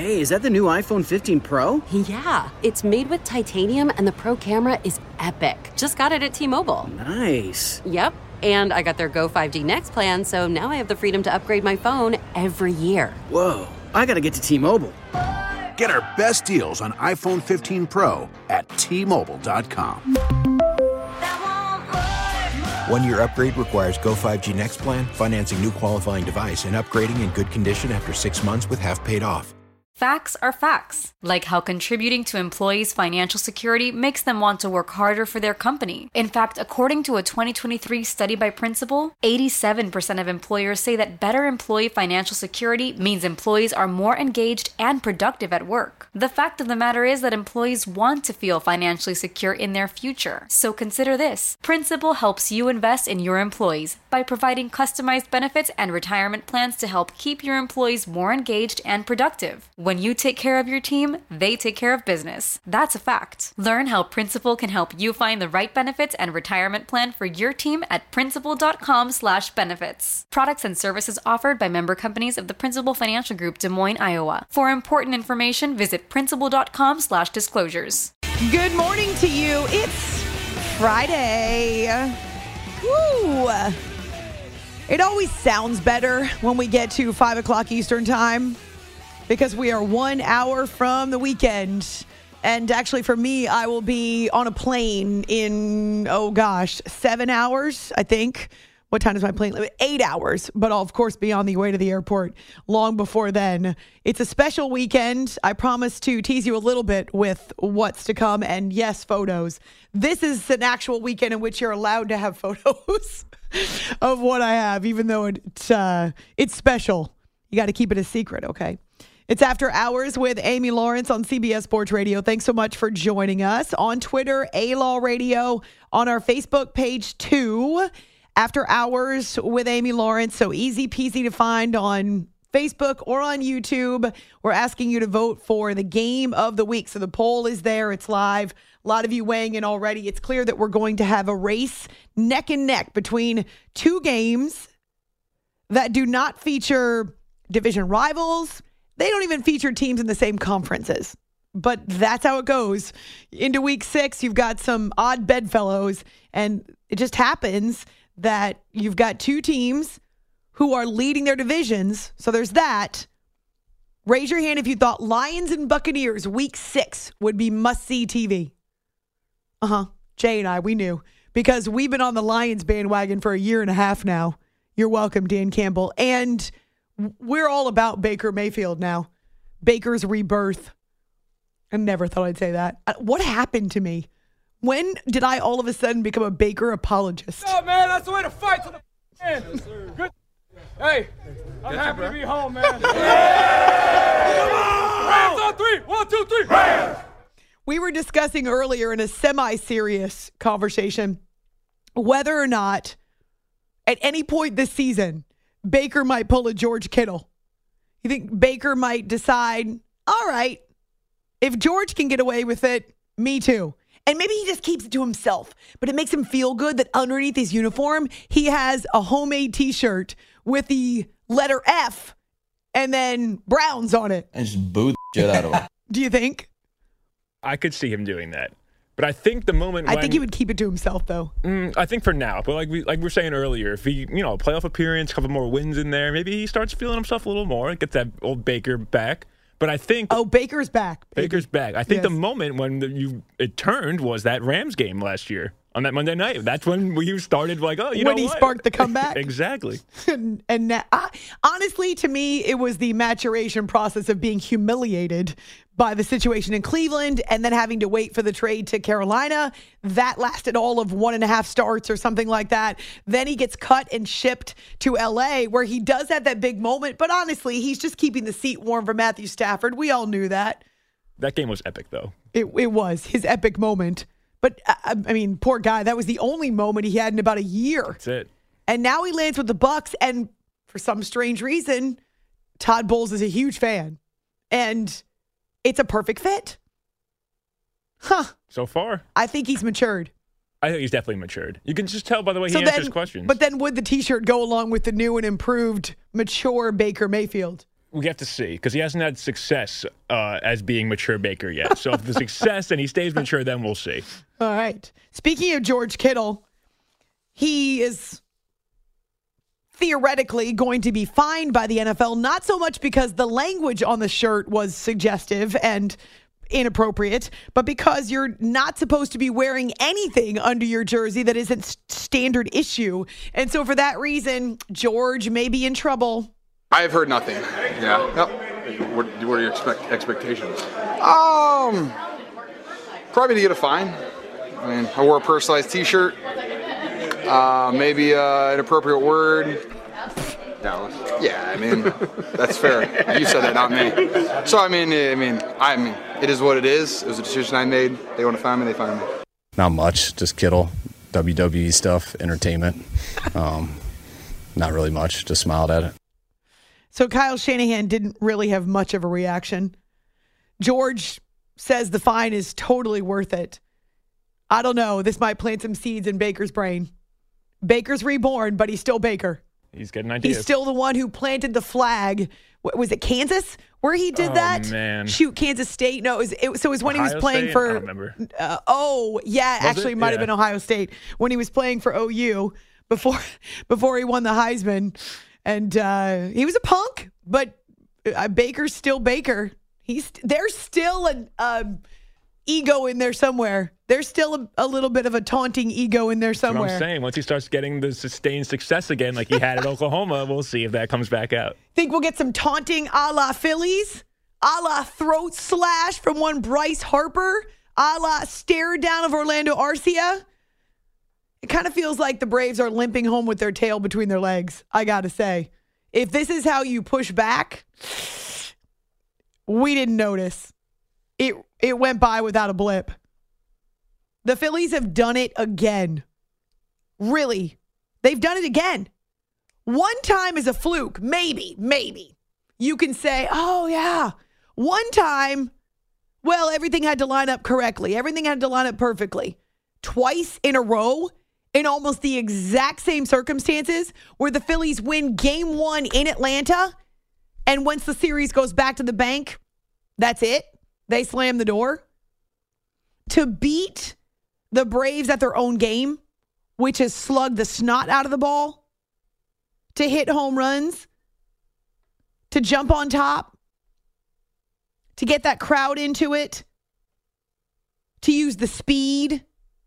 Hey, is that the new iPhone 15 Pro? Yeah, it's made with titanium and the Pro camera is epic. Just got it at T-Mobile. Nice. Yep, and I got their Go 5G Next plan, so now I have the freedom to upgrade my phone every year. Whoa, I gotta get to T-Mobile. Get our best deals on iPhone 15 Pro at T-Mobile.com. 1-year upgrade requires Go 5G Next plan, financing new qualifying device, and upgrading in good condition after 6 months with half paid off. Facts are facts, like how contributing to employees' financial security makes them want to work harder for their company. In fact, according to a 2023 study by Principal, 87% of employers say that better employee financial security means employees are more engaged and productive at work. The fact of the matter is that employees want to feel financially secure in their future. So consider this. Principal helps you invest in your employees by providing customized benefits and retirement plans to help keep your employees more engaged and productive. When you take care of your team, they take care of business. That's a fact. Learn how Principal can help you find the right benefits and retirement plan for your team at principal.com/benefits. Products and services offered by member companies of the Principal Financial Group, Des Moines, Iowa. For important information, visit principal.com/disclosures. Good morning to you. It's Friday. Woo! It always sounds better when we get to 5 o'clock Eastern time, because we are 1 hour from the weekend. And actually, for me, I will be on a plane in, 7 hours, I think. What time is my plane? 8 hours. But I'll, of course, be on the way to the airport long before then. It's a special weekend. I promise to tease you a little bit with what's to come. And yes, photos. This is an actual weekend in which you're allowed to have photos of what I have, even though it's special. You got to keep it a secret, okay? It's After Hours with Amy Lawrence on CBS Sports Radio. Thanks so much for joining us. On Twitter, A-Law Radio. On our Facebook page, too. After Hours with Amy Lawrence. So easy peasy to find on Facebook or on YouTube. We're asking you to vote for the game of the week. So the poll is there. It's live. A lot of you weighing in already. It's clear that we're going to have a race neck and neck between two games that do not feature division rivals. They don't even feature teams in the same conferences. But that's how it goes. Into week 6, you've got some odd bedfellows. And it just happens that you've got two teams who are leading their divisions. So there's that. Raise your hand if you thought Lions and Buccaneers week 6 would be must-see TV. Jay and I, we knew. Because we've been on the Lions bandwagon for a year and a half now. You're welcome, Dan Campbell. And we're all about Baker Mayfield now. Baker's rebirth. I never thought I'd say that. What happened to me? When did I all of a sudden become a Baker apologist? Oh, man, that's the way to fight to the end. Yes, good. Hey, I'm happy to be home, man. Rams on 3. 1, 2, 3. Rams. We were discussing earlier in a semi-serious conversation whether or not at any point this season Baker might pull a George Kittle. You think Baker might decide, all right, if George can get away with it, me too. And maybe he just keeps it to himself, but it makes him feel good that underneath his uniform, he has a homemade T-shirt with the letter F and then Browns on it. And just boo the shit out of him. Do you think? I could see him doing that. But I think the moment when... I think he would keep it to himself, though. I think for now. But like we were saying earlier, if he, playoff appearance, a couple more wins in there, maybe he starts feeling himself a little more, gets that old Baker back. But I think... Oh, Baker's back. Baker's back. I think the moment when it turned was that Rams game last year on that Monday night. That's when we started like, when he sparked the comeback. Exactly. And now, honestly, to me, it was the maturation process of being humiliated by the situation in Cleveland and then having to wait for the trade to Carolina. That lasted all of 1.5 starts or something like that. Then he gets cut and shipped to LA where he does have that big moment. But honestly, he's just keeping the seat warm for Matthew Stafford. We all knew that. That game was epic, though. It was his epic moment. But, I mean, poor guy, that was the only moment he had in about a year. That's it. And now he lands with the Bucs, and for some strange reason, Todd Bowles is a huge fan. And it's a perfect fit. So far. I think he's matured. I think he's definitely matured. You can just tell by the way he answers questions. But then would the T-shirt go along with the new and improved, mature Baker Mayfield? We have to see, because he hasn't had success as being mature Baker yet. So if the success and he stays mature, then we'll see. All right. Speaking of George Kittle, he is theoretically going to be fined by the NFL, not so much because the language on the shirt was suggestive and inappropriate, but because you're not supposed to be wearing anything under your jersey that isn't standard issue. And so for that reason, George may be in trouble. I've heard nothing. Yeah. Yep. What are your expectations? Probably to get a fine. I mean, I wore a personalized T-shirt. Maybe an appropriate word. Dallas. Yeah, I mean, that's fair. You said that, not me. So I mean, it is what it is. It was a decision I made. They want to fine me, they fine me. Not much, just Kittle, WWE stuff, entertainment. Not really much, just smiled at it. So Kyle Shanahan didn't really have much of a reaction. George says the fine is totally worth it. I don't know. This might plant some seeds in Baker's brain. Baker's reborn, but he's still Baker. He's getting ideas. He's still the one who planted the flag. Was it Kansas where he did that? Man. Shoot, Kansas State. No, it was when he was playing State? for. I don't remember. Actually, it might have been Ohio State when he was playing for OU before he won the Heisman, and he was a punk, but Baker's still Baker. There's still an ego in there somewhere. There's still a little bit of a taunting ego in there somewhere. That's what I'm saying. Once he starts getting the sustained success again like he had at Oklahoma, we'll see if that comes back out. Think we'll get some taunting a la Phillies, a la throat slash from one Bryce Harper, a la stare down of Orlando Arcia. It kind of feels like the Braves are limping home with their tail between their legs, I got to say. If this is how you push back, we didn't notice. It went by without a blip. The Phillies have done it again. Really. They've done it again. One time is a fluke. Maybe. You can say, oh, yeah. One time, well, everything had to line up correctly. Everything had to line up perfectly. Twice in a row, in almost the exact same circumstances, where the Phillies win game one in Atlanta, and once the series goes back to the bank, that's it. They slam the door. To beat the Braves at their own game, which has slugged the snot out of the ball, to hit home runs, to jump on top, to get that crowd into it, to use the speed.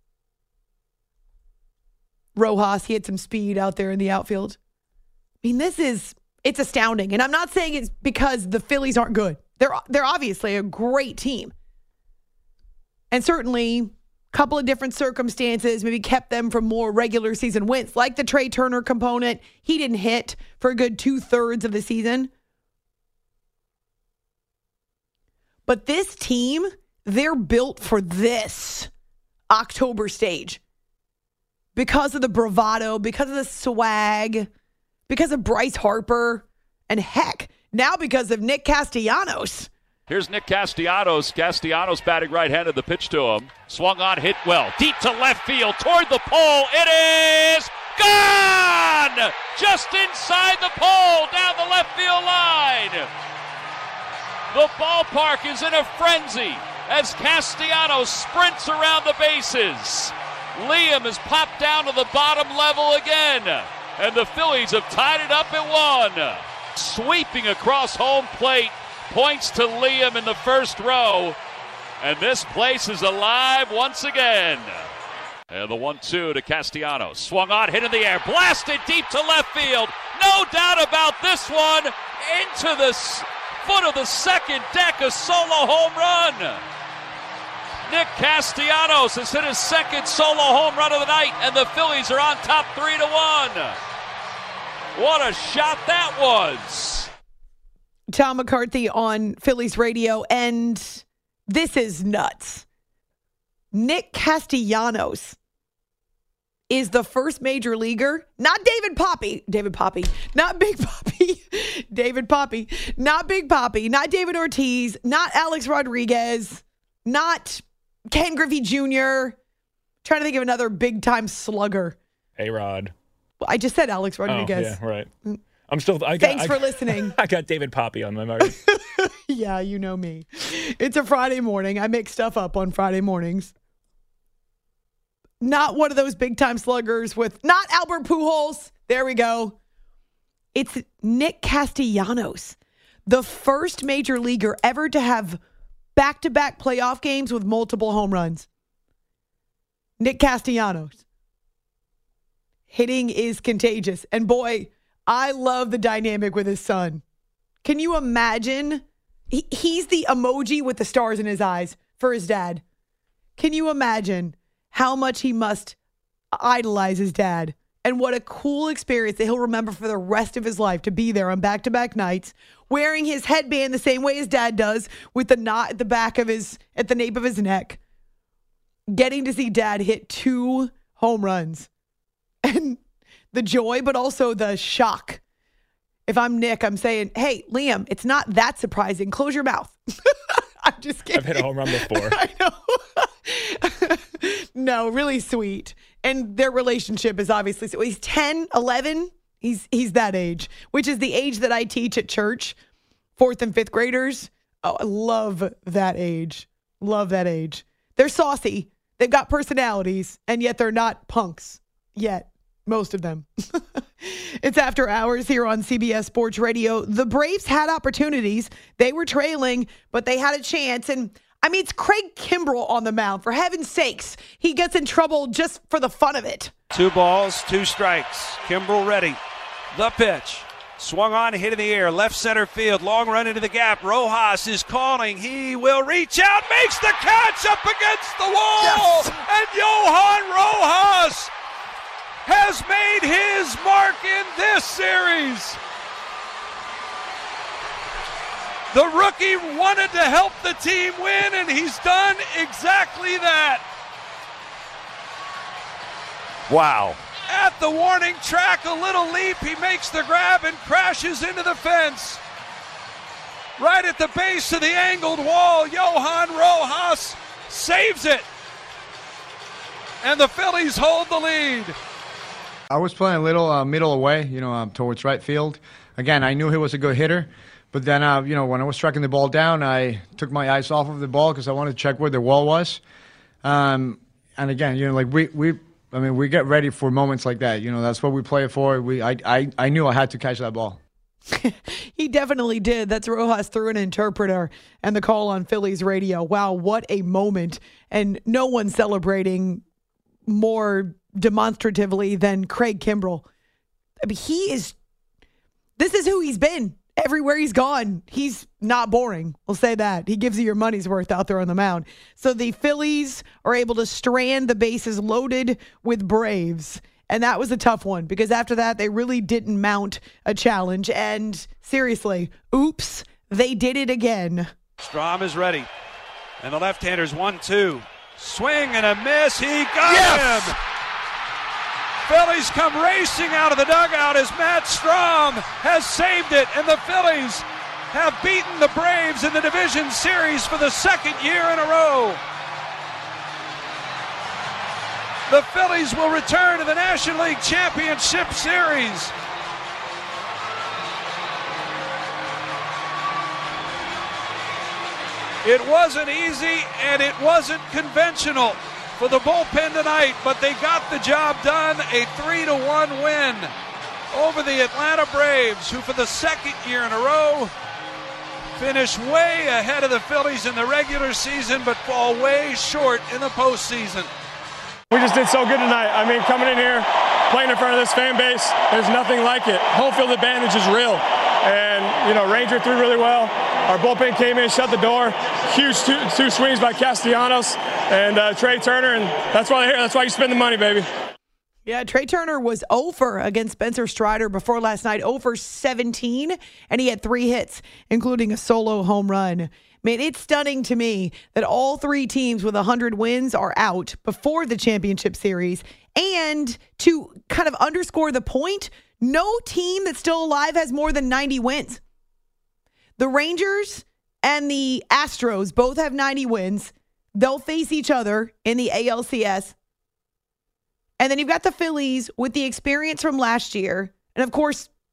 Rojas, he had some speed out there in the outfield. I mean, it's astounding. And I'm not saying it's because the Phillies aren't good. They're obviously a great team. And certainly a couple of different circumstances maybe kept them from more regular season wins, like the Trey Turner component. He didn't hit for a good 2/3 of the season. But this team, they're built for this October stage. Because of the bravado, because of the swag, because of Bryce Harper, and heck, now because of Nick Castellanos. Here's Nick Castellanos. Castellanos batting right-handed. The pitch to him. Swung on, hit well. Deep to left field, toward the pole. It is gone! Just inside the pole, down the left field line. The ballpark is in a frenzy as Castellanos sprints around the bases. Liam has popped down to the bottom level again. And the Phillies have tied it up at 1. Sweeping across home plate. Points to Liam in the first row. And this place is alive once again. And the 1-2 to Castellanos. Swung on, hit in the air. Blasted deep to left field. No doubt about this one. Into the foot of the second deck. A solo home run. Nick Castellanos has hit his second solo home run of the night. And the Phillies are on top 3-1. What a shot that was. Tom McCarthy on Phillies radio, and this is nuts. Nick Castellanos is the first major leaguer, not David Poppy, not Big Poppy, David Poppy, not Big Poppy, not David Ortiz, not Alex Rodriguez, not Ken Griffey Jr., trying to think of another big-time slugger. A-Rod. I just said Alex Rodriguez. Oh, yeah, right. Thanks for listening. I got David Poppy on my mind. Yeah, you know me. It's a Friday morning. I make stuff up on Friday mornings. Not one of those big-time sluggers not Albert Pujols. There we go. It's Nick Castellanos, the first major leaguer ever to have back-to-back playoff games with multiple home runs. Nick Castellanos. Hitting is contagious. And boy, I love the dynamic with his son. Can you imagine? He's the emoji with the stars in his eyes for his dad. Can you imagine how much he must idolize his dad? And what a cool experience that he'll remember for the rest of his life to be there on back-to-back nights, wearing his headband the same way his dad does, with the knot at the at the nape of his neck. Getting to see dad hit 2 home runs. And the joy, but also the shock. If I'm Nick, I'm saying, hey, Liam, it's not that surprising. Close your mouth. I'm just kidding. I've hit a home run before. I know. No, really sweet. And their relationship is obviously, so he's 10, 11. He's that age, which is the age that I teach at church, 4th and 5th graders. Oh, I love that age. Love that age. They're saucy. They've got personalities, and yet they're not punks yet. Most of them. It's After Hours here on CBS Sports Radio. The Braves had opportunities. They were trailing, but they had a chance. And I mean, it's Craig Kimbrell on the mound. For heaven's sakes, he gets in trouble just for the fun of it. 2 balls, 2 strikes. Kimbrell ready. The pitch. Swung on, hit in the air. Left center field. Long run into the gap. Rojas is calling. He will reach out. Makes the catch up against the wall. Yes. And Johan Rojas has made his mark in this series. The rookie wanted to help the team win, and he's done exactly that. Wow. At the warning track, a little leap. He makes the grab and crashes into the fence. Right at the base of the angled wall, Johan Rojas saves it. And the Phillies hold the lead. I was playing a little middle away, towards right field. Again, I knew he was a good hitter. But then, when I was striking the ball down, I took my eyes off of the ball because I wanted to check where the wall was. And again, we get ready for moments like that. That's what we play for. I knew I had to catch that ball. He definitely did. That's Rojas through an interpreter and the call on Phillies radio. Wow, what a moment. And no one celebrating more demonstratively than Craig Kimbrell. I mean, this is who he's been. Everywhere he's gone, he's not boring. We'll say that. He gives you your money's worth out there on the mound. So the Phillies are able to strand the bases loaded with Braves. And that was a tough one because after that, they really didn't mount a challenge. And seriously, oops, they did it again. Strom is ready. And the left-hander's 1-2. Swing and a miss. He got him. Phillies come racing out of the dugout as Matt Strom has saved it, and the Phillies have beaten the Braves in the division series for the 2nd year in a row. The Phillies will return to the National League Championship Series. It wasn't easy and it wasn't conventional for the bullpen tonight, but they got the job done. A 3-1 win over the Atlanta Braves, who for the 2nd year in a row finish way ahead of the Phillies in the regular season, but fall way short in the postseason. We just did so good tonight. I mean, coming in here, playing in front of this fan base, there's nothing like it. Home field advantage is real. And, Ranger threw really well. Our bullpen came in, shut the door. Huge two swings by Castellanos and Trey Turner, and that's why they're here. That's why you spend the money, baby. Yeah, Trey Turner was 0 against Spencer Strider before last night, 0-17, and he had 3 hits, including a solo home run. Man, it's stunning to me that all 3 teams with 100 wins are out before the championship series. And to kind of underscore the point, no team that's still alive has more than 90 wins. The Rangers and the Astros both have 90 wins. They'll face each other in the ALCS. And then you've got the Phillies with the experience from last year. And, of course,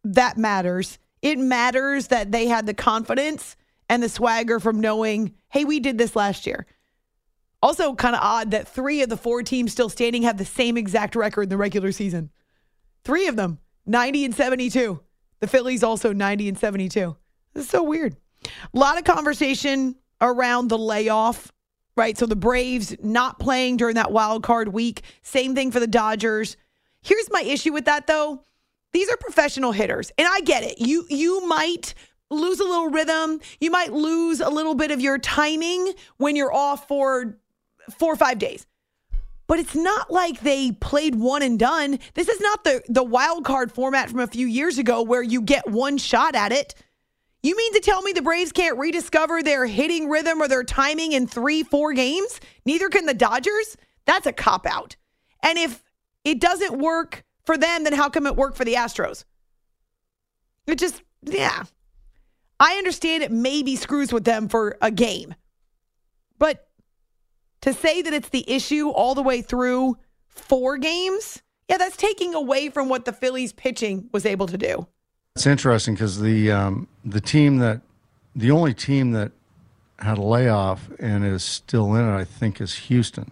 that matters. It matters that they had the confidence and the swagger from knowing, hey, we did this last year. Also kind of odd that 3 of the 4 teams still standing have the same exact record in the regular season. 3 of them, 90-72. The Phillies also 90-72. This is so weird. A lot of conversation around the layoff, right? So the Braves not playing during that wild card week. Same thing for the Dodgers. Here's my issue with that, though. These are professional hitters, and I get it. You might lose a little rhythm. You might lose a little bit of your timing when you're off for 4 or 5 days. But it's not like they played one and done. This is not the wild card format from a few years ago where you get one shot at it. You mean to tell me the Braves can't rediscover their hitting rhythm or their timing in 3-4 games? Neither can the Dodgers? That's a cop-out. And if it doesn't work for them, then how come it worked for the Astros? It just, yeah. I understand it maybe screws with them for a game. But to say that it's the issue all the way through 4 games, yeah, that's taking away from what the Phillies pitching was able to do. It's interesting because the only team that had a layoff and is still in it, I think, is Houston.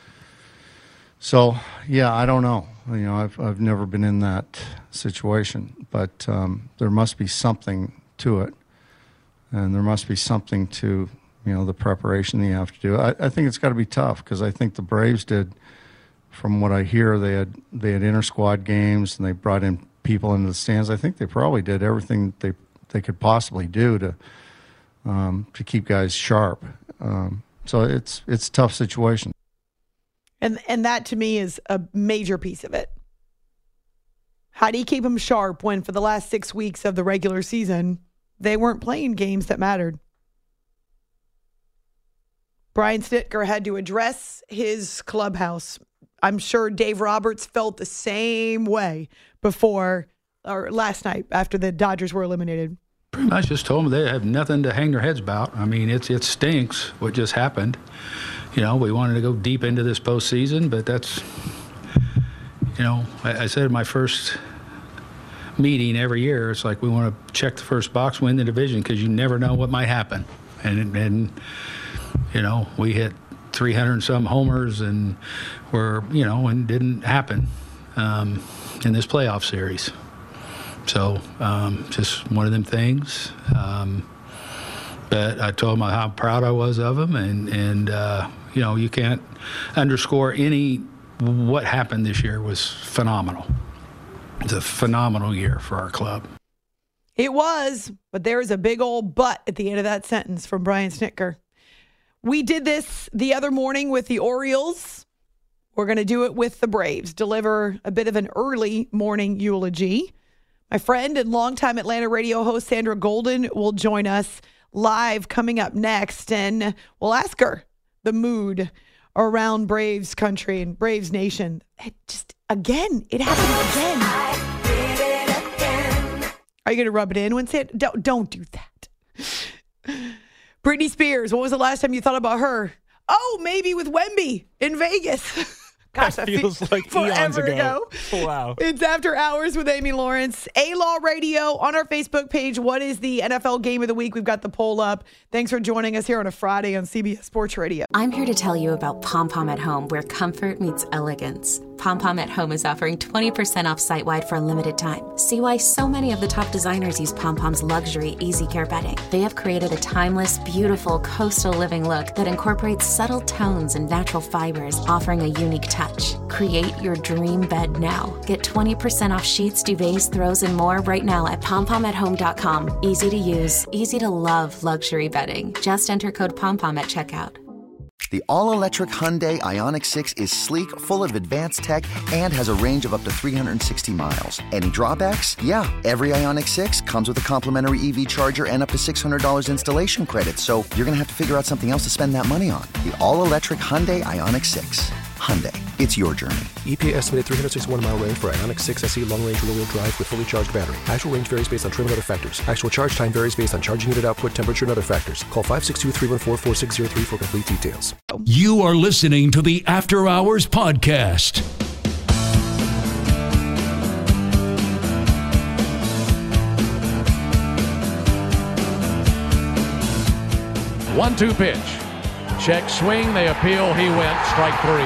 So, yeah, I don't know. You know, I've never been in that situation, but there must be something to it, and there must be something to, you know, the preparation that you have to do. I think it's got to be tough because I think the Braves did, from what I hear, they had inter-squad games and they brought in people into the stands. I think they probably did everything they could possibly do to keep guys sharp. So it's a tough situation. And that to me is a major piece of it. How do you keep them sharp when for the last 6 weeks of the regular season, they weren't playing games that mattered? Brian Snitker had to address his clubhouse. I'm sure Dave Roberts felt the same way last night after the Dodgers were eliminated. Pretty much just told them they have nothing to hang their heads about. I mean, it stinks what just happened. You know, we wanted to go deep into this postseason, but that's, you know, I said in my first meeting every year, it's like we want to check the first box, win the division, because you never know what might happen. And you know, we hit 300 and some homers and and didn't happen in this playoff series. So just one of them things. But I told them how proud I was of them, and you know, you can't underscore what happened this year was phenomenal. It's a phenomenal year for our club. It was, but there is a big old but at the end of that sentence from Brian Snitker. We did this the other morning with the Orioles. We're going to do it with the Braves, deliver a bit of an early morning eulogy. My friend and longtime Atlanta radio host Sandra Golden will join us live coming up next, and we'll ask her the mood around Braves country and Braves nation. It happened again. Are you going to rub it in when say it? Don't do that. Britney Spears, when was the last time you thought about her? Oh, maybe with Wemby in Vegas. Gosh, that feels like eons ago. Wow. It's After Hours with Amy Lawrence. A-Law Radio on our Facebook page. What is the NFL game of the week? We've got the poll up. Thanks for joining us here on a Friday on CBS Sports Radio. I'm here to tell you about Pom Pom at Home, where comfort meets elegance. Pom Pom at Home is offering 20% off site-wide for a limited time. See why so many of the top designers use Pom Pom's luxury Easy Care bedding. They have created a timeless, beautiful coastal living look that incorporates subtle tones and natural fibers, offering a unique touch. Create your dream bed now. Get 20% off sheets, duvets, throws, and more right now at pompomathome.com. Easy to use, easy to love luxury bedding. Just enter code POMPOM at checkout. The all-electric Hyundai Ioniq 6 is sleek, full of advanced tech, and has a range of up to 360 miles. Any drawbacks? Yeah, every Ioniq 6 comes with a complimentary EV charger and up to $600 installation credit, so you're going to have to figure out something else to spend that money on. The all-electric Hyundai Ioniq 6. Hyundai, it's your journey. EPA estimated 361-mile range for Ioniq 6 SE long-range rear-wheel drive with fully charged battery. Actual range varies based on trim and other factors. Actual charge time varies based on charging unit output, temperature, and other factors. Call 562-314-4603 for complete details. You are listening to the After Hours Podcast. 1-2 pitch. Check swing. They appeal. He went. Strike 3.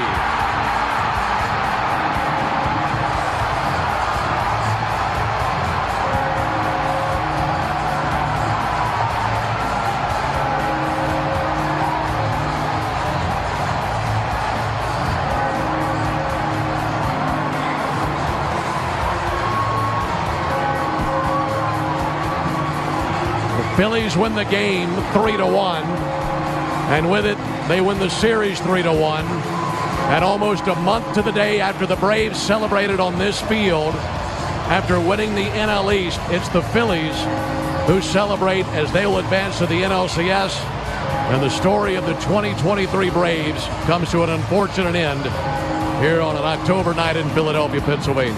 Phillies win the game 3-1, and with it, they win the series 3-1. And almost a month to the day after the Braves celebrated on this field, after winning the NL East, it's the Phillies who celebrate as they will advance to the NLCS. And the story of the 2023 Braves comes to an unfortunate end here on an October night in Philadelphia, Pennsylvania.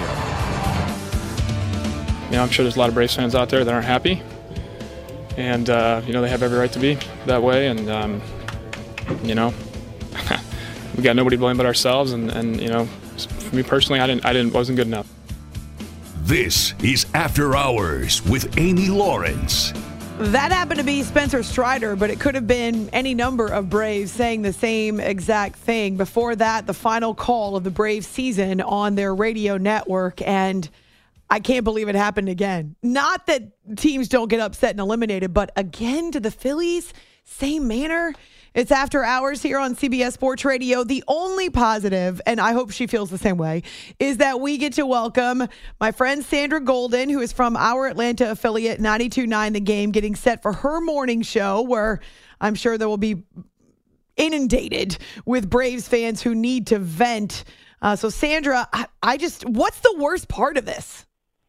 I'm sure there's a lot of Braves fans out there that aren't happy. And, they have every right to be that way. And, we got nobody to blame but ourselves. And for me personally, wasn't good enough. This is After Hours with Amy Lawrence. That happened to be Spencer Strider, but it could have been any number of Braves saying the same exact thing. Before that, the final call of the Braves season on their radio network, and I can't believe it happened again. Not that teams don't get upset and eliminated, but again to the Phillies, same manner. It's After Hours here on CBS Sports Radio. The only positive, and I hope she feels the same way, is that we get to welcome my friend Sandra Golden, who is from our Atlanta affiliate, 92.9 The Game, getting set for her morning show, where I'm sure there will be inundated with Braves fans who need to vent. So Sandra, what's the worst part of this?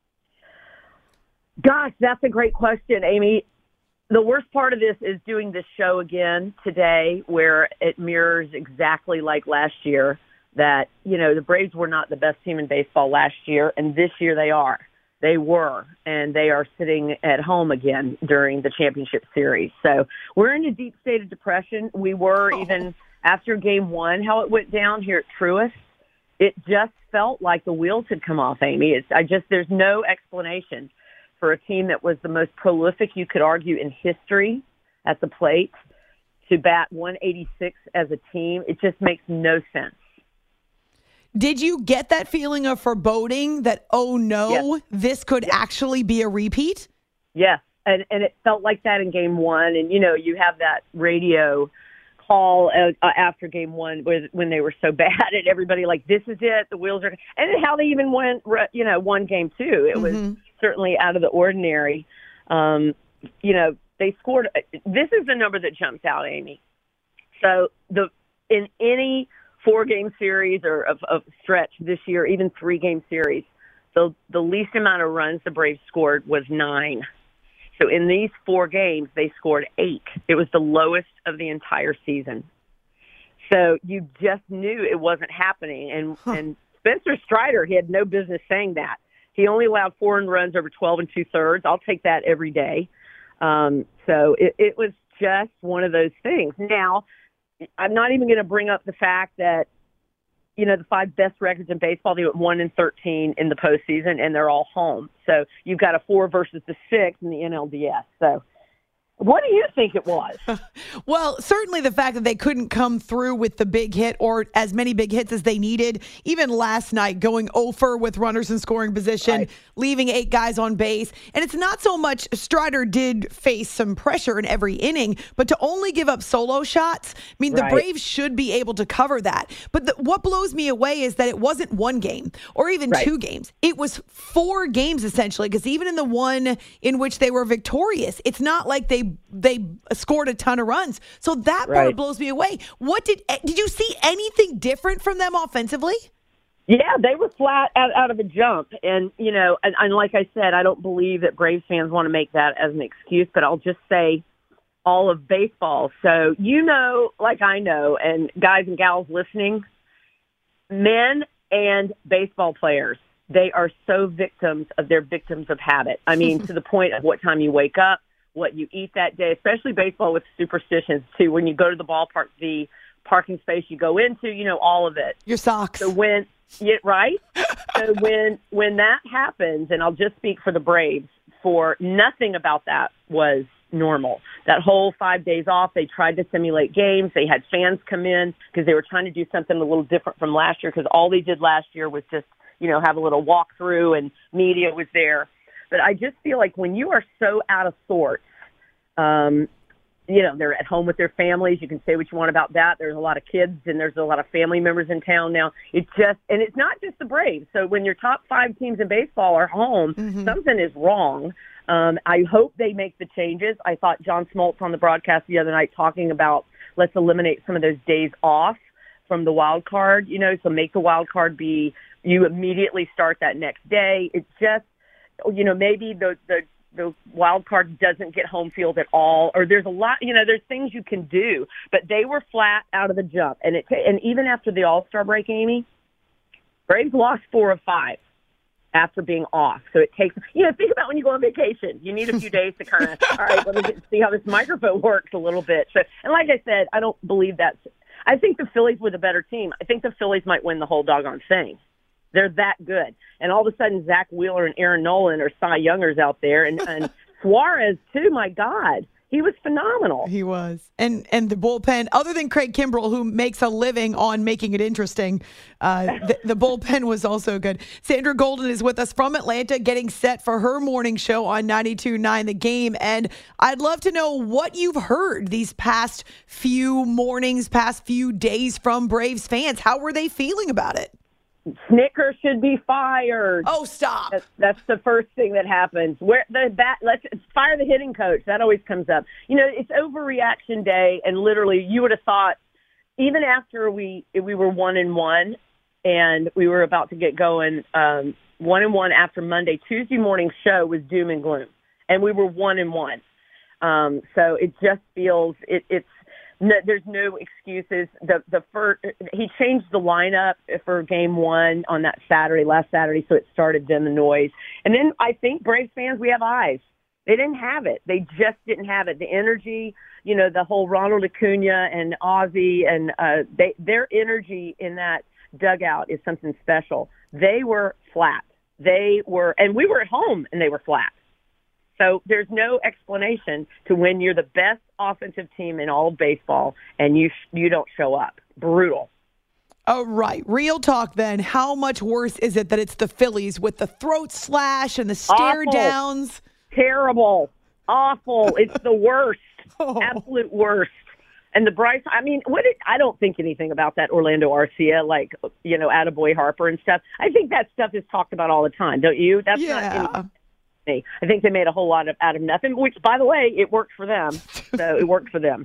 Gosh, that's a great question, Amy. The worst part of this is doing this show again today, where it mirrors exactly like last year that, the Braves were not the best team in baseball last year, and this year they are. They were, and they are sitting at home again during the championship series. So we're in a deep state of depression. We were even after game one, how it went down here at Truist. It just felt like the wheels had come off, Amy. There's no explanation for a team that was the most prolific, you could argue, in history at the plate to bat 186 as a team. It just makes no sense. Did you get that feeling of foreboding that, yes, this could actually be a repeat? Yes, and it felt like that in game one. And, you have that radio call after game one when they were so bad and everybody like, this is it, the wheels are, and how they even went, won game two. It was certainly out of the ordinary. They scored. This is the number that jumps out, Amy. So in any 4-game series or of stretch this year, even 3-game series, the least amount of runs the Braves scored was 9. So in these 4 games, they scored 8. It was the lowest of the entire season. So you just knew it wasn't happening. And Spencer Strider, he had no business saying that. He only allowed 4 runs over 12 2/3. I'll take that every day. So it was just one of those things. Now, I'm not even going to bring up the fact that, the 5 best records in baseball, they went 1-13 in the postseason, and they're all home. So you've got a 4 versus the 6 in the NLDS. So what do you think it was? Well, certainly the fact that they couldn't come through with the big hit or as many big hits as they needed. Even last night, going 0-for with runners in scoring position, right, leaving 8 guys on base. And it's not so much Strider did face some pressure in every inning, but to only give up solo shots, the Braves should be able to cover that. But what blows me away is that it wasn't 1 game or even 2 games. It was 4 games essentially, because even in the one in which they were victorious, it's not like they scored a ton of runs. So that part blows me away. What did you see anything different from them offensively? Yeah, they were flat out of the jump. And, and like I said, I don't believe that Braves fans want to make that as an excuse, but I'll just say all of baseball. So, like I know, and guys and gals listening, men and baseball players, they are so victims of habit. I mean, to the point of what time you wake up, what you eat that day, especially baseball with superstitions too. When you go to the ballpark, the parking space you go into, all of it. Your socks. So when that happens, and I'll just speak for the Braves, for nothing about that was normal. That whole 5 days off, they tried to simulate games. They had fans come in because they were trying to do something a little different from last year, because all they did last year was just, have a little walkthrough and media was there. But I just feel like when you are so out of sorts, they're at home with their families. You can say what you want about that. There's a lot of kids and there's a lot of family members in town now. And it's not just the Braves. So when your top 5 teams in baseball are home, something is wrong. I hope they make the changes. I thought John Smoltz on the broadcast the other night talking about let's eliminate some of those days off from the wild card, so make the wild card be you immediately start that next day. It's just, maybe the wild card doesn't get home field at all, or there's a lot, there's things you can do, but they were flat out of the jump. And even after the All-Star break, Amy, Braves lost 4 of 5 after being off. So it takes, think about when you go on vacation, you need a few days to kind of, all right, let me see how this microphone works a little bit. So, and like I said, I don't believe that. I think the Phillies were the better team. I think the Phillies might win the whole doggone thing. They're that good. And all of a sudden, Zach Wheeler and Aaron Nolan are Cy Youngers out there. And Suarez, too, my God. He was phenomenal. He was. And the bullpen, other than Craig Kimbrell, who makes a living on making it interesting, the bullpen was also good. Sandra Golden is with us from Atlanta, getting set for her morning show on 92.9 The Game. And I'd love to know what you've heard these past few mornings, past few days from Braves fans. How were they feeling about it? Snicker should be fired. Oh, stop. That's the first thing that happens. Let's fire the hitting coach. That always comes up. It's overreaction day, and literally you would have thought, even after we were 1-1 and we were about to get going, 1-1 after Monday, Tuesday morning show was doom and gloom, and we were 1-1. So it just feels it's. No, there's no excuses. He changed the lineup for Game 1 on that last Saturday, so it started then the noise. And then I think Braves fans, we have eyes. They didn't have it. They just didn't have it. The energy, the whole Ronald Acuna and Ozzie, and their energy in that dugout is something special. They were flat. And we were at home, and they were flat. So there's no explanation to when you're the best offensive team in all of baseball and you don't show up. Brutal. Oh, right. Real talk then. How much worse is it that it's the Phillies with the throat slash and the stare downs? Terrible. Awful. It's the worst. Absolute worst. And the Bryce, I don't think anything about that Orlando Arcia, attaboy Harper and stuff. I think that stuff is talked about all the time, don't you? That's not anything. I think they made a whole lot out of nothing, which, by the way, it worked for them. So it worked for them.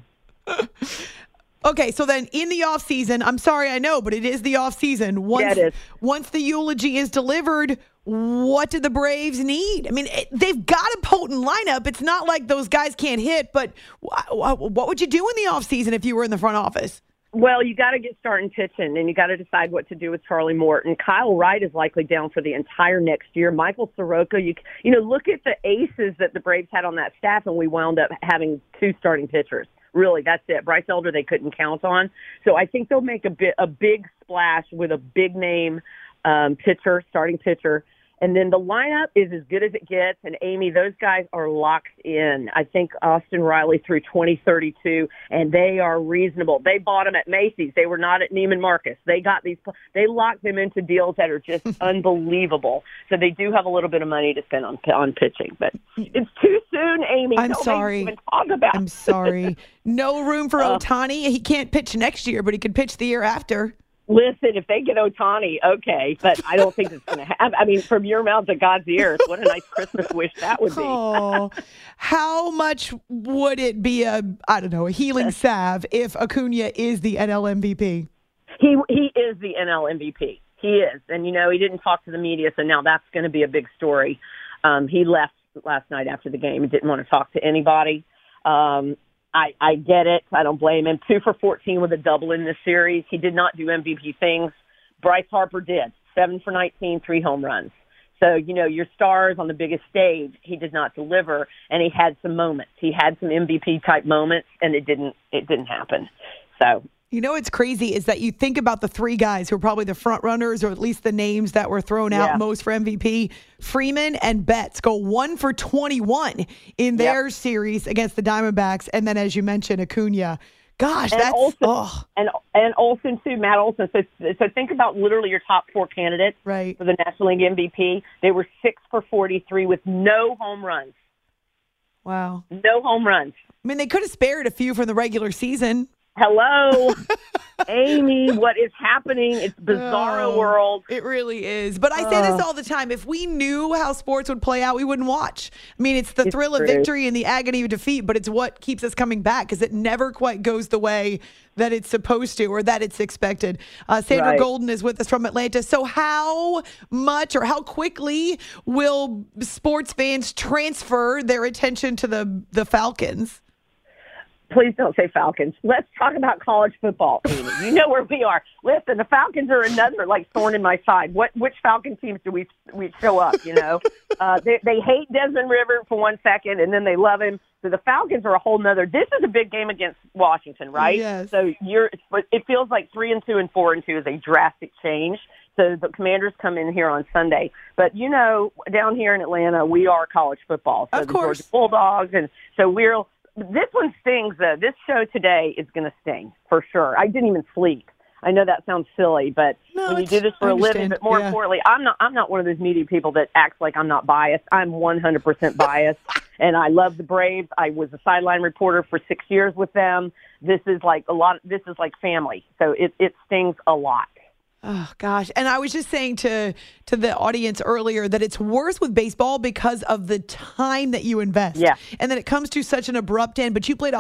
Okay, so then in the off season, I'm sorry, I know, but it is the off season. Once the eulogy is delivered, what do the Braves need? They've got a potent lineup. It's not like those guys can't hit, but what would you do in the off season if you were in the front office? Well, you got to get starting pitching, and you got to decide what to do with Charlie Morton. Kyle Wright is likely down for the entire next year. Michael Soroka, you look at the aces that the Braves had on that staff, and we wound up having 2 starting pitchers. Really, that's it. Bryce Elder, they couldn't count on. So I think they'll make a big splash with a big name starting pitcher. And then the lineup is as good as it gets. And, Amy, those guys are locked in. I think Austin Riley through 2032, and they are reasonable. They bought them at Macy's. They were not at Neiman Marcus. They locked them into deals that are just unbelievable. So they do have a little bit of money to spend on pitching. But it's too soon, Amy. I'm sorry. Even talk about I'm sorry. No room for Ohtani. He can't pitch next year, but he could pitch the year after. Listen, if they get Ohtani, okay, but I don't think it's going to happen. From your mouth to God's ears, what a nice Christmas wish that would be. Oh, how much would it be a healing salve if Acuna is the NL MVP? He is the NL MVP. He is. And, he didn't talk to the media, so now that's going to be a big story. He left last night after the game. He didn't want to talk to anybody. I get it. I don't blame him. 2 for 14 with a double in this series. He did not do MVP things. Bryce Harper did. 7 for 19, 3 home runs. So, your stars on the biggest stage, he did not deliver, and he had some moments. He had some MVP-type moments, and it didn't happen. So You know what's crazy is that you think about the three guys who are probably the front runners, or at least the names that were thrown out most for MVP. Freeman and Betts go 1 for 21 in their series against the Diamondbacks. And then, as you mentioned, Acuna. Gosh, and that's Olsen, and Olsen too, Matt Olsen. So think about literally your top four candidates for the National League MVP. They were 6 for 43 with no home runs. Wow, no home runs. I mean, they could have spared a few from the regular season. Hello, Amy, what is happening? It's bizarro world. It really is. But I say this all the time. If we knew how sports would play out, we wouldn't watch. I mean, it's the thrill of victory and the agony of defeat, but it's what keeps us coming back because it never quite goes the way that it's supposed to or that it's expected. Sandra Golden is with us from Atlanta. So how much or how quickly will sports fans transfer their attention to the Falcons? Please don't say Falcons. Let's talk about college football, Amy. You know where we are. Listen, the Falcons are another thorn in my side. Which Falcon teams do we show up? You know, they hate Desmond River for 1 second, and then they love him. So the Falcons are a whole nother. This is a big game against Washington, right? Yes. So it feels like 3-2 and 4-2 is a drastic change. So the Commanders come in here on Sunday, but you know, down here in Atlanta, we are college football. So of course, the Georgia Bulldogs, and so we're. This one stings, though. This show today is going to sting, for sure. I didn't even sleep. I know that sounds silly, but when you do this for a living, but more importantly, I'm not one of those media people that acts like I'm not biased. I'm 100% biased, and I love the Braves. I was a sideline reporter for 6 years with them. This is like family, so it stings a lot. Oh, gosh. And I was just saying to the audience earlier that it's worse with baseball because of the time that you invest. Yeah. And then it comes to such an abrupt end. But you played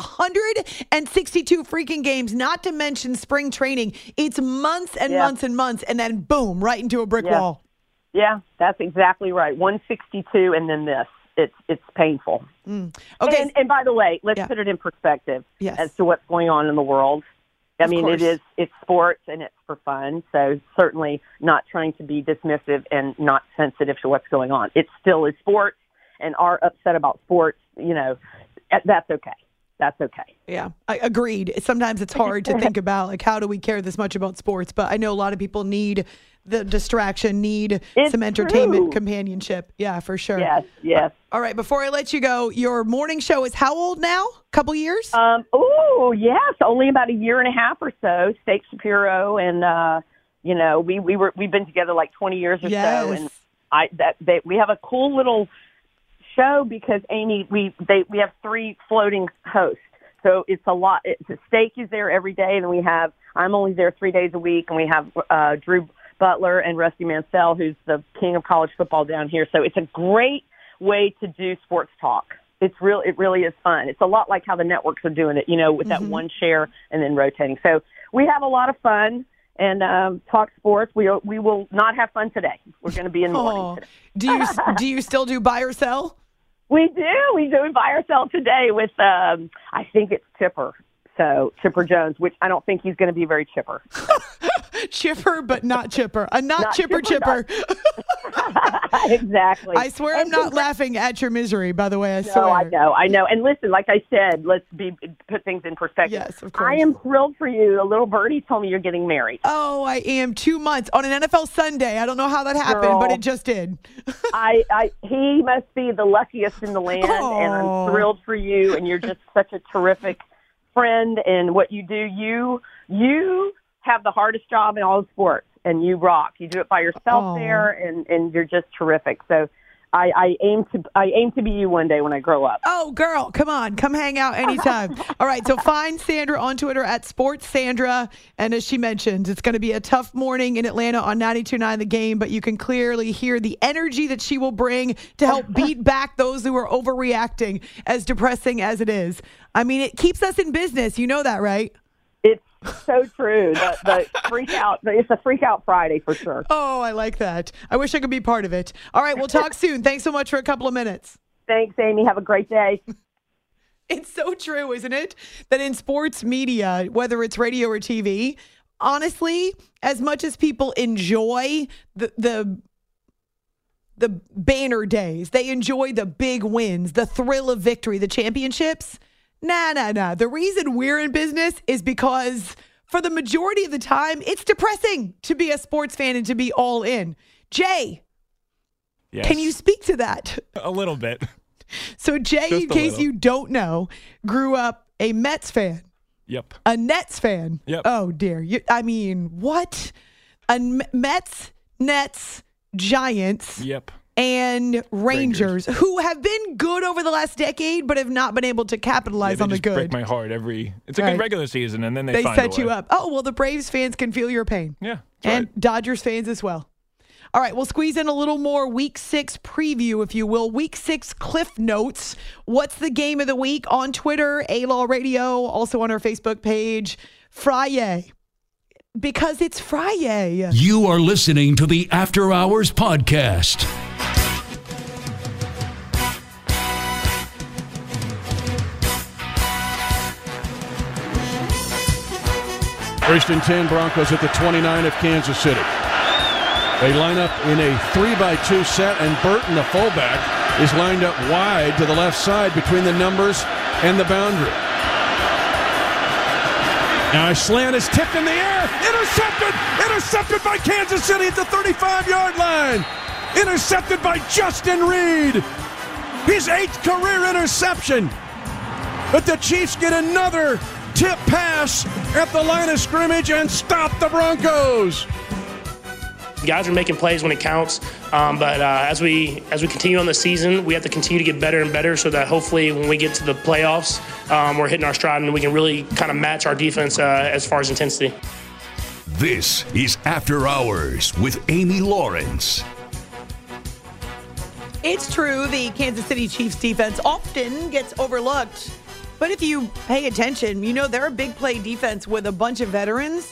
162 freaking games, not to mention spring training. It's months and months and months, and then boom, right into a brick wall. Yeah, that's exactly right. 162 and then this. It's painful. Okay. And by the way, let's put it in perspective as to what's going on in the world. I mean, it's sports and it's for fun. So certainly not trying to be dismissive and not sensitive to what's going on. It still is sports, and are upset about sports. You know, that's okay. That's okay. Yeah, I agreed. Sometimes it's hard to think about, like, how do we care this much about sports? But I know a lot of people need the distraction, need some entertainment, companionship. Yeah, for sure. Yes. All right, before I let you go, your morning show is how old now? Couple years? Yes, only about a year and a half or so. Steak Shapiro, and you know, we've been together like 20 years or so, and we have a cool little show because Amy, we have 3 floating hosts, so it's a lot. Steak is there every day, and I'm only there 3 days a week, and we have Drew Butler and Rusty Mansell, who's the king of college football down here. So it's a great way to do sports talk. It really is fun. It's a lot like how the networks are doing it, you know, with that one share and then rotating. So we have a lot of fun and talk sports. We will not have fun today. We're going to be in the morning today. Do you still do buy or sell? We do. We do buy or sell today with I think it's Chipper. So Chipper Jones, which I don't think he's going to be very chipper. Chipper, but not chipper. Not chipper. Exactly. I swear I'm not laughing at your misery, by the way. I swear. No, I know. And listen, like I said, let's put things in perspective. Yes, of course. I am thrilled for you. A little birdie told me you're getting married. Oh, I am. 2 months on an NFL Sunday. I don't know how that happened, but it just did. He must be the luckiest in the land, and I'm thrilled for you. And you're just such a terrific friend, and what you do, you have the hardest job in all of sports, and you rock. You do it by yourself there, and you're just terrific. So I aim to be you one day when I grow up. Oh, girl, come on. Come hang out anytime. All right, so find Sandra on Twitter at SportsSandra. And as she mentioned, it's going to be a tough morning in Atlanta on 92.9 The Game, but you can clearly hear the energy that she will bring to help beat back those who are overreacting, as depressing as it is. I mean, it keeps us in business. You know that, right? It's so true. The freak out. It's a freak out Friday for sure. Oh, I like that. I wish I could be part of it. All right, we'll talk soon. Thanks so much for a couple of minutes. Thanks, Amy. Have a great day. It's so true, isn't it? That in sports media, whether it's radio or TV, honestly, as much as people enjoy the banner days, they enjoy the big wins, the thrill of victory, the championships. Nah. The reason we're in business is because for the majority of the time, it's depressing to be a sports fan and to be all in. Jay, yes. Can you speak to that? A little bit. So Jay, Just in case you don't know, grew up a Mets fan. Yep. A Nets fan. Yep. Oh, dear. What? Mets, Nets, Giants. Yep. And Rangers, who have been good over the last decade, but have not been able to capitalize on the good. Break my heart it's a good regular season, and then they find set a way. you up. Oh, well, the Braves fans can feel your pain. Yeah. And Dodgers fans as well. All right, we'll squeeze in a little more Week 6 preview, if you will. Week 6 Cliff Notes. What's the game of the week on Twitter, A-Law Radio, also on our Facebook page. Friday. Because it's Friday. You are listening to the After Hours Podcast. First and 10, Broncos at the 29 of Kansas City. They line up in a 3-by-2 set, and Burton, the fullback, is lined up wide to the left side between the numbers and the boundary. Now a slant is tipped in the air. Intercepted! Intercepted by Kansas City at the 35-yard line. Intercepted by Justin Reed. His 8th career interception. But the Chiefs get another tip pass at the line of scrimmage and stop the Broncos. Guys are making plays when it counts, but as we continue on the season, we have to continue to get better and better so that hopefully when we get to the playoffs, we're hitting our stride and we can really kind of match our defense as far as intensity. This is After Hours with Amy Lawrence. It's true, the Kansas City Chiefs defense often gets overlooked. But if you pay attention, you know they're a big play defense with a bunch of veterans.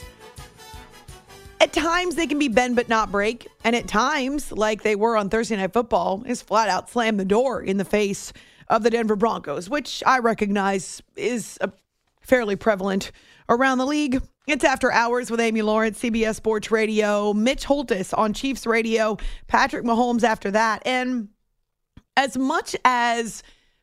At times, they can be bend but not break. And at times, like they were on Thursday Night Football, is flat out slam the door in the face of the Denver Broncos, which I recognize is fairly prevalent around the league. It's After Hours with Amy Lawrence, CBS Sports Radio, Mitch Holthus on Chiefs Radio, Patrick Mahomes after that. And as much as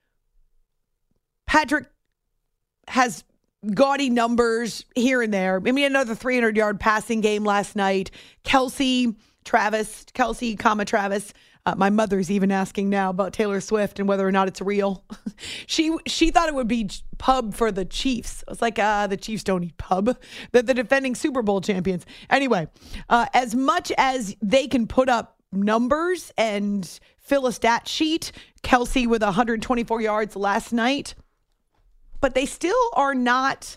Patrick has gaudy numbers here and there. I mean, another 300-yard passing game last night. Kelsey, Travis. My mother's even asking now about Taylor Swift and whether or not it's real. She thought it would be pub for the Chiefs. I was like, the Chiefs don't eat pub. They're the defending Super Bowl champions. Anyway, as much as they can put up numbers and fill a stat sheet, Kelsey with 124 yards last night, but they still are not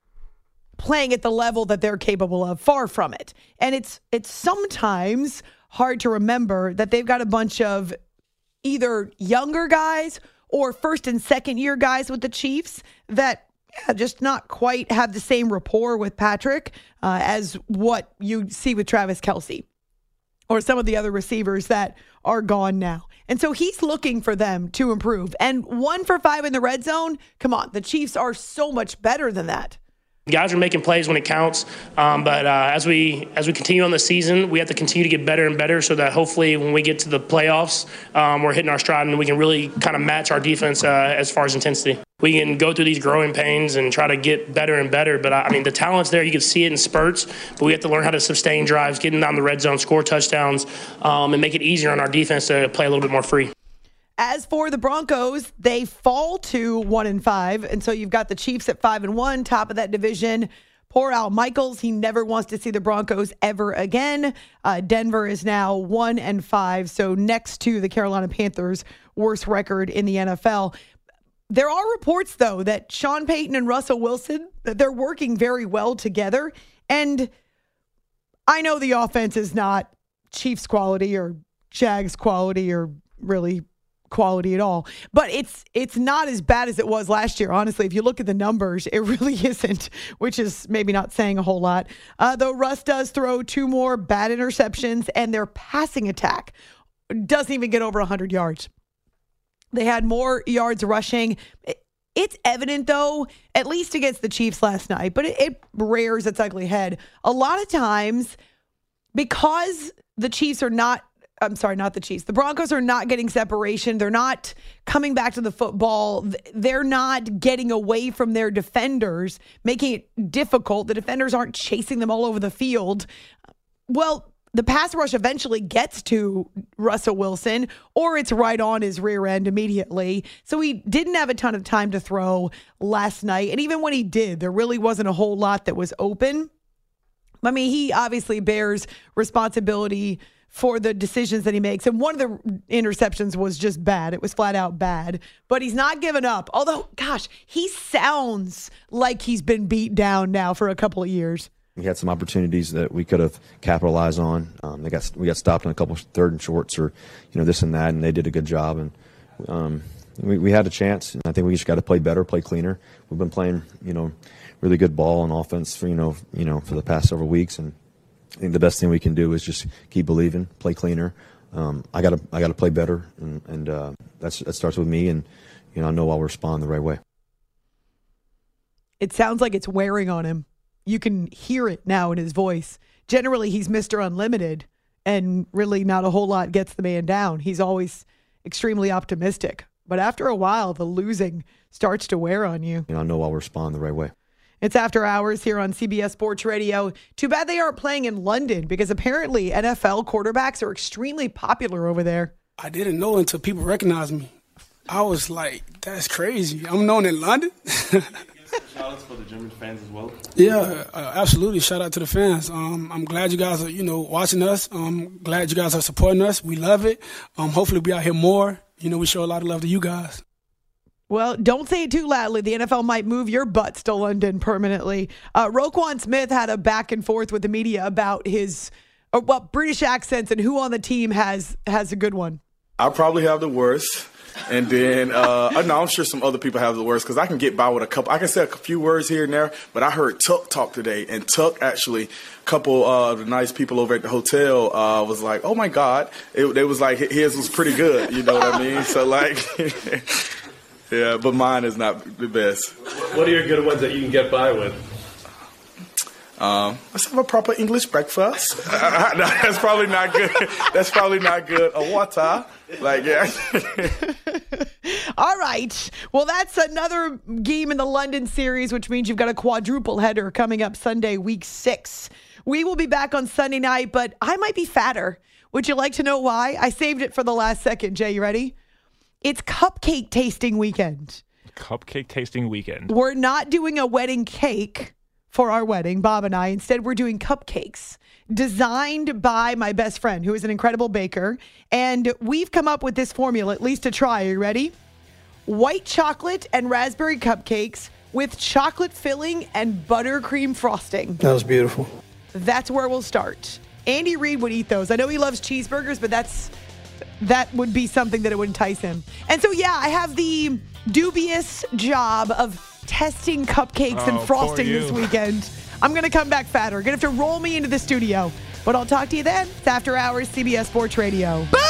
playing at the level that they're capable of, far from it. And it's sometimes hard to remember that they've got a bunch of either younger guys or first and second year guys with the Chiefs that just not quite have the same rapport with Patrick as what you see with Travis Kelce or some of the other receivers that are gone now. And so he's looking for them to improve. And 1 for 5 in the red zone, come on, the Chiefs are so much better than that. Guys are making plays when it counts, but as we continue on the season, we have to continue to get better and better so that hopefully when we get to the playoffs, we're hitting our stride and we can really kind of match our defense as far as intensity. We can go through these growing pains and try to get better and better, but I mean, the talent's there. You can see it in spurts, but we have to learn how to sustain drives, get down the red zone, score touchdowns, and make it easier on our defense to play a little bit more free. As for the Broncos, they fall to 1-5, and so you've got the Chiefs at 5-1, top of that division. Poor Al Michaels, he never wants to see the Broncos ever again. Denver is now 1-5, so next to the Carolina Panthers' worst record in the NFL. There are reports, though, that Sean Payton and Russell Wilson, that they're working very well together, and I know the offense is not Chiefs quality or Jags quality or really quality at all, but it's not as bad as it was last year. Honestly, if you look at the numbers, it really isn't, which is maybe not saying a whole lot. Though Russ does throw 2 more bad interceptions, and their passing attack doesn't even get over 100 yards. They had more yards rushing. It's evident, though, at least against the Chiefs last night, but it rears its ugly head. A lot of times, because the Chiefs are not I'm sorry, not the Chiefs. The Broncos are not getting separation. They're not coming back to the football. They're not getting away from their defenders, making it difficult. The defenders aren't chasing them all over the field. Well, the pass rush eventually gets to Russell Wilson, or it's right on his rear end immediately. So he didn't have a ton of time to throw last night. And even when he did, there really wasn't a whole lot that was open. I mean, he obviously bears responsibility for the decisions that he makes. And one of the interceptions was just bad. It was flat out bad. But he's not given up. Although, gosh, he sounds like he's been beat down now for a couple of years. We had some opportunities that we could have capitalized on. We got stopped on a couple third and shorts or, this and that, and they did a good job. And we had a chance, and I think we just got to play better, play cleaner. We've been playing, really good ball on offense for for the past several weeks, and I think the best thing we can do is just keep believing, play cleaner. I got to play better, and that starts with me, and I know I'll respond the right way. It sounds like it's wearing on him. You can hear it now in his voice. Generally, he's Mr. Unlimited, and really not a whole lot gets the man down. He's always extremely optimistic. But after a while, the losing starts to wear on you. I know I'll respond the right way. It's After Hours here on CBS Sports Radio. Too bad they aren't playing in London, because apparently NFL quarterbacks are extremely popular over there. I didn't know until people recognized me. I was like, that's crazy. I'm known in London. Shout outs for the German fans as well. Yeah, absolutely. Shout out to the fans. I'm glad you guys are, watching us. I'm glad you guys are supporting us. We love it. Hopefully we out here more. We show a lot of love to you guys. Well, don't say it too loudly. The NFL might move your butts to London permanently. Roquan Smith had a back and forth with the media about his British accents and who on the team has a good one. I probably have the worst. And then, I'm sure some other people have the worst, because I can get by with a couple. I can say a few words here and there, but I heard Tuck talk today. And Tuck, actually, a couple of the nice people over at the hotel was like, oh, my God. They was like, his was pretty good. You know what I mean? So, yeah, but mine is not the best. What are your good ones that you can get by with? Let's have a proper English breakfast. No, that's probably not good. That's probably not good. A water. Yeah. All right. Well, that's another game in the London series, which means you've got a quadruple header coming up Sunday, week 6. We will be back on Sunday night, but I might be fatter. Would you like to know why? I saved it for the last second. Jay, you ready? It's cupcake tasting weekend. Cupcake tasting weekend. We're not doing a wedding cake for our wedding, Bob and I. Instead, we're doing cupcakes designed by my best friend, who is an incredible baker. And we've come up with this formula, at least to try. Are you ready? White chocolate and raspberry cupcakes with chocolate filling and buttercream frosting. That was beautiful. That's where we'll start. Andy Reid would eat those. I know he loves cheeseburgers, but that would be something that it would entice him. And so, yeah, I have the dubious job of testing cupcakes and frosting this weekend. I'm going to come back fatter. Going to have to roll me into the studio. But I'll talk to you then. It's After Hours, CBS Sports Radio. Boom!